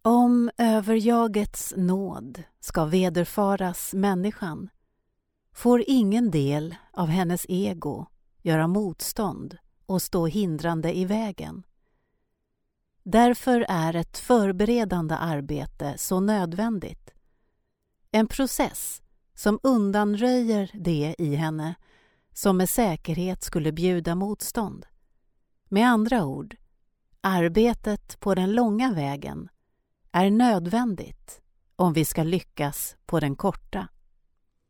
Om överjagets nåd ska vederfaras människan får ingen del av hennes ego göra motstånd och stå hindrande i vägen. Därför är ett förberedande arbete så nödvändigt. En process som undanröjer det i henne som med säkerhet skulle bjuda motstånd. Med andra ord, arbetet på den långa vägen är nödvändigt om vi ska lyckas på den korta.